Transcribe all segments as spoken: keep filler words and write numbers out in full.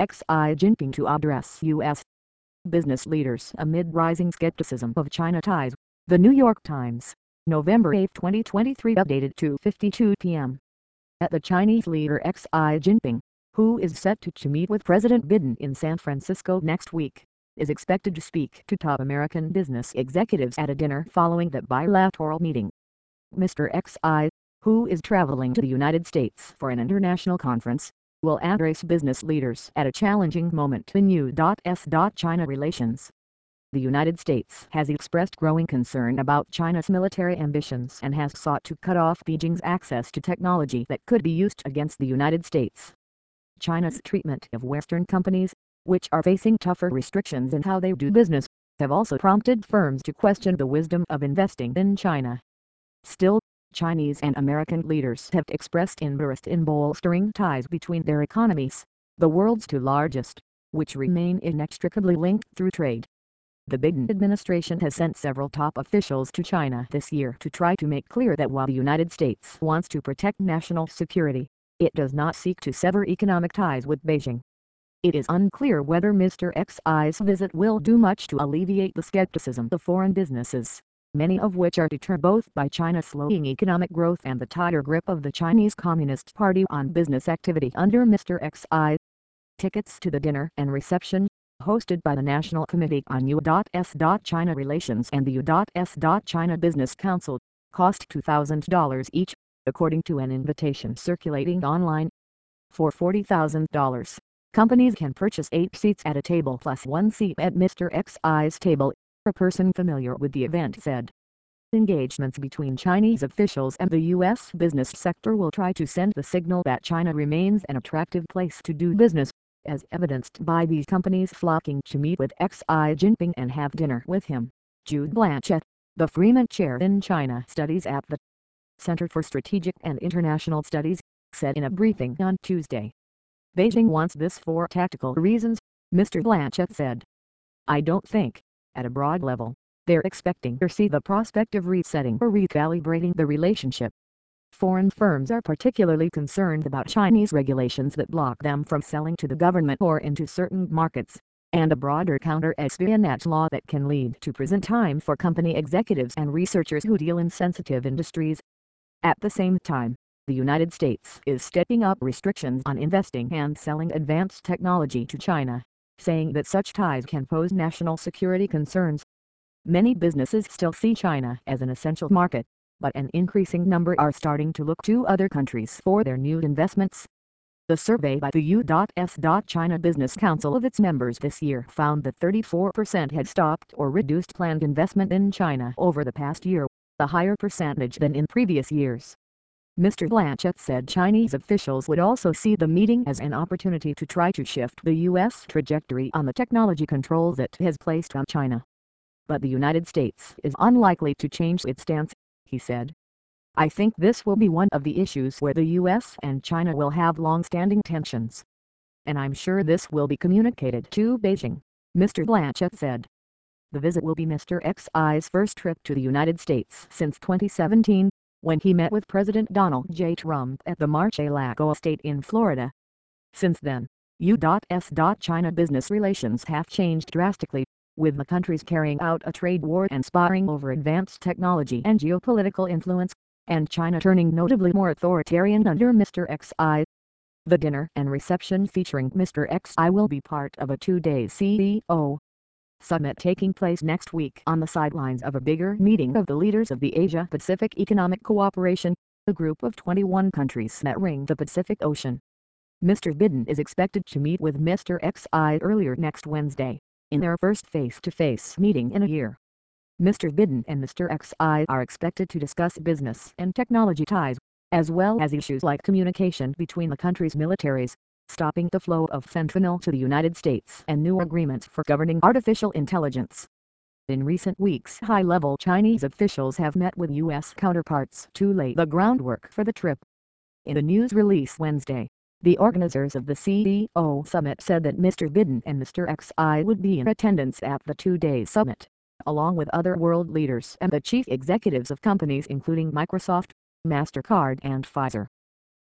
Xi Jinping to address U S business leaders amid rising skepticism of China ties. The New York Times, November eighth twenty twenty-three, updated to fifty-two p m At the Chinese leader Xi Jinping, who is set to, to meet with President Biden in San Francisco next week, is expected to speak to top American business executives at a dinner following that bilateral meeting. Mister Xi, who is traveling to the United States for an international conference, will address business leaders at a challenging moment in U S China relations. The United States has expressed growing concern about China's military ambitions and has sought to cut off Beijing's access to technology that could be used against the United States. China's treatment of Western companies, which are facing tougher restrictions in how they do business, have also prompted firms to question the wisdom of investing in China. Still, Chinese and American leaders have expressed interest in bolstering ties between their economies, the world's two largest, which remain inextricably linked through trade. The Biden administration has sent several top officials to China this year to try to make clear that while the United States wants to protect national security, it does not seek to sever economic ties with Beijing. It is unclear whether Mister Xi's visit will do much to alleviate the skepticism of foreign businesses, many of which are deterred both by China's slowing economic growth and the tighter grip of the Chinese Communist Party on business activity under Mister Xi. Tickets to the dinner and reception, hosted by the National Committee on U S China Relations and the U S China Business Council, cost two thousand dollars each, according to an invitation circulating online. For forty thousand dollars, companies can purchase eight seats at a table plus one seat at Mister Xi's table, a person familiar with the event said. Engagements between Chinese officials and the U S business sector will try to send the signal that China remains an attractive place to do business, as evidenced by these companies flocking to meet with Xi Jinping and have dinner with him. Jude Blanchett, the Freeman Chair in China Studies at the Center for Strategic and International Studies, said in a briefing on Tuesday. Beijing wants this for tactical reasons, Mister Blanchett said. I don't think, at a broad level, they're expecting to see the prospect of resetting or recalibrating the relationship. Foreign firms are particularly concerned about Chinese regulations that block them from selling to the government or into certain markets, and a broader counter-espionage law that can lead to prison time for company executives and researchers who deal in sensitive industries. At the same time, the United States is stepping up restrictions on investing and selling advanced technology to China, saying that such ties can pose national security concerns. Many businesses still see China as an essential market, but an increasing number are starting to look to other countries for their new investments. The survey by the U S China Business Council of its members this year found that thirty-four percent had stopped or reduced planned investment in China over the past year, a higher percentage than in previous years. Mister Blanchett said Chinese officials would also see the meeting as an opportunity to try to shift the U S trajectory on the technology controls it has placed on China. But the United States is unlikely to change its stance, he said. I think this will be one of the issues where the U S and China will have long-standing tensions. And I'm sure this will be communicated to Beijing, Mister Blanchett said. The visit will be Mister Xi's first trip to the United States since twenty seventeen, when he met with President Donald J. Trump at the Mar-a-Lago estate in Florida. Since then, U S China business relations have changed drastically, with the countries carrying out a trade war and sparring over advanced technology and geopolitical influence, and China turning notably more authoritarian under Mister Xi. The dinner and reception featuring Mister Xi will be part of a two-day C E O summit taking place next week on the sidelines of a bigger meeting of the leaders of the Asia-Pacific Economic Cooperation, a group of twenty-one countries that ring the Pacific Ocean. Mister Biden is expected to meet with Mister Xi earlier next Wednesday, in their first face-to-face meeting in a year. Mister Biden and Mister Xi are expected to discuss business and technology ties, as well as issues like communication between the countries' militaries, stopping the flow of fentanyl to the United States and new agreements for governing artificial intelligence. In recent weeks, high-level Chinese officials have met with U S counterparts to lay the groundwork for the trip. In a news release Wednesday, the organizers of the C E O summit said that Mister Biden and Mister Xi would be in attendance at the two-day summit, along with other world leaders and the chief executives of companies including Microsoft, MasterCard and Pfizer.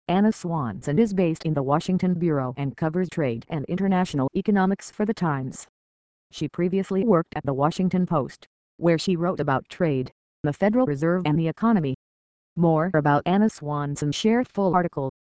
Anna Swanson is based in the Washington Bureau and covers trade and international economics for The Times. She previously worked at the Washington Post, where she wrote about trade, the Federal Reserve and the economy. More about Anna Swanson, share full article.